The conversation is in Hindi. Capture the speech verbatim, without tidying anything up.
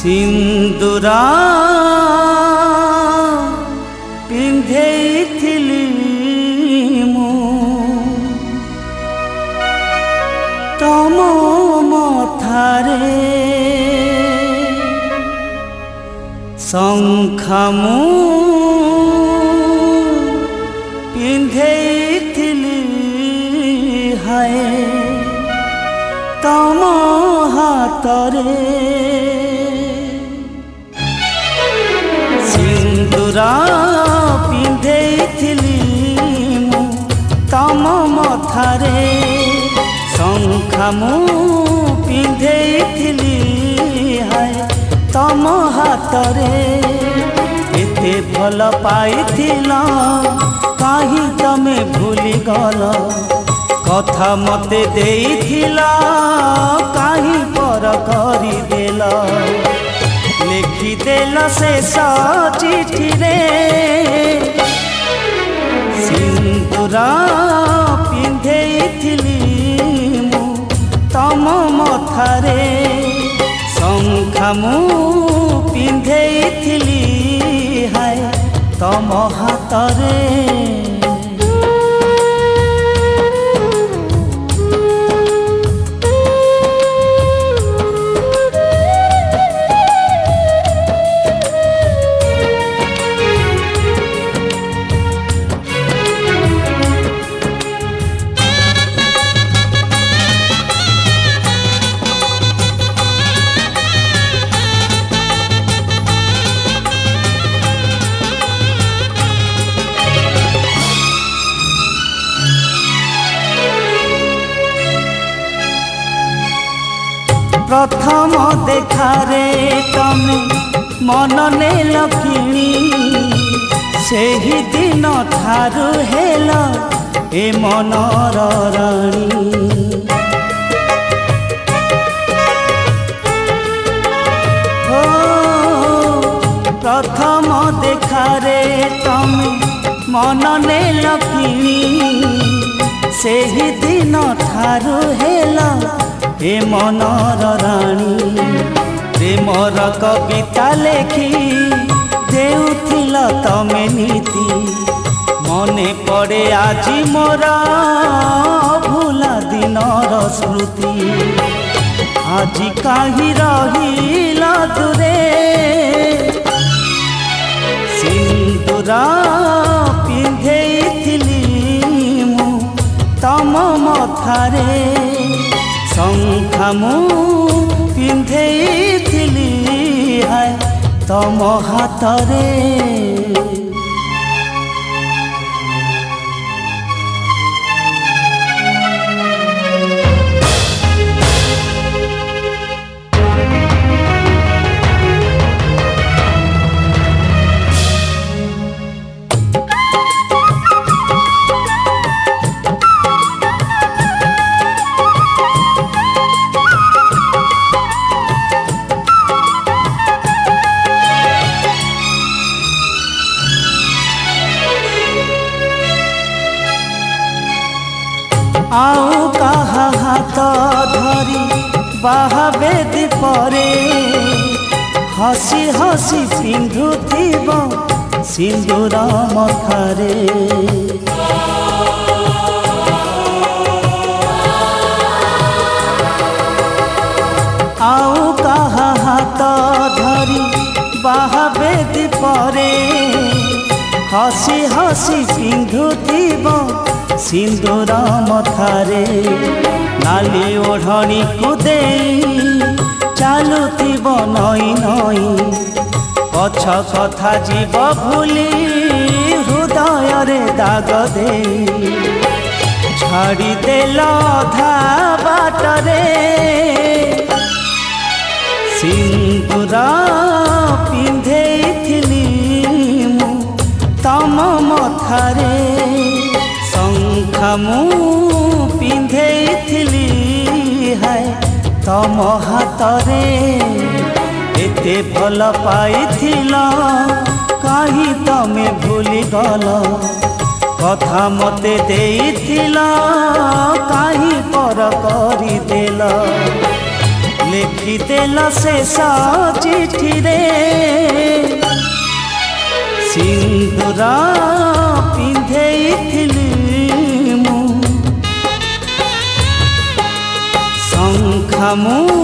सिंदूरा पिंधेइथिली मु तम मथारे शंखा मु पिंधेइथिली हाय तम हातरे सिंदूरा पिंधेइथिली मु तम मथारे शंखा मु पिंधेइथिली हाय तम हातरे एते भल पाइथिल काहे तमे भूली गल कथा मते देइथिल काहे पर करि देल लिखिदेल शेष चिठी रे सिंदूरा पिंधेइथिली मु तम मथारे शंखा मु पिंधेइथिली हाय तम हातरे प्रथम देखारे तमे मन नेल किणी सेही दिन थारु हेल ए मनर राणी हो प्रथम देखारे तमे मन नेल किणी सेही दिन थारु हेल ए मनर राणी प्रेमर कविता लेखी देउथिल तमे नीति मने पड़े आजी मोर भूला दिनर स्मृति आजी काहि रहिल दूरे सिंदूरा पिंधेइथिली मु तम मथारे शंखा मु पिंधेइथिली हाय तम हातरे आउ कहा हाथ धरी बाहाबे दीपरे हसी हसी पिंधुथिब सिंदूर मथारे आउ कहा हाथ धरी बाहाबे दीपरे हसी हसी पिंधुथिब सिंदूर मथारे नाली ओढ़णी को देई चालुथिब नई नई पछ कथा जीव भूली हृदय रे दाग देई छाड़ी देल अधा बाटरे सिंदूरा पिंधेइथिली मु तम मथारे शंखा मु पिंधेइथिली हाय तम हातरे एते भल पाइथिल काहे तमे भूली गल कथा मते देइथिल काहे पर करि देल लिखिदेल शेष चिठी रे सिंदूर पिंधेइथिली मु शंख मु